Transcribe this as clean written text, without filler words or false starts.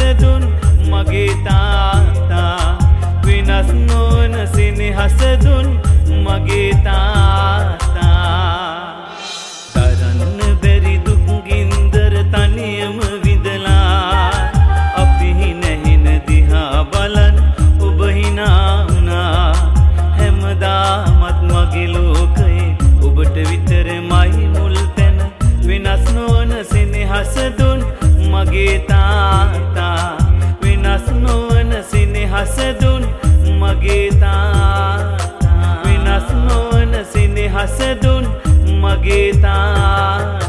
දුන් මගේ තාත්තා වෙනස් නොවන සෙනෙහස දුන් මගේ තාත්තා තරන්න බැරි දුක් ගින්දර තනියම විඳලා අපි නැහින දිහා බලන් ඔබ හිනා වුණා හැමදාමත් මගේ ලෝකයේ ඔබට විතරමයි මුල් තැන වෙනස් නොවන සෙනෙහස දුන් මගේ තාත්තා වෙනස් නොවන සෙනෙහස දුන් මගේ තාත්තා වෙනස් නොවන සෙනෙහස දුන් මගේ තාත්තා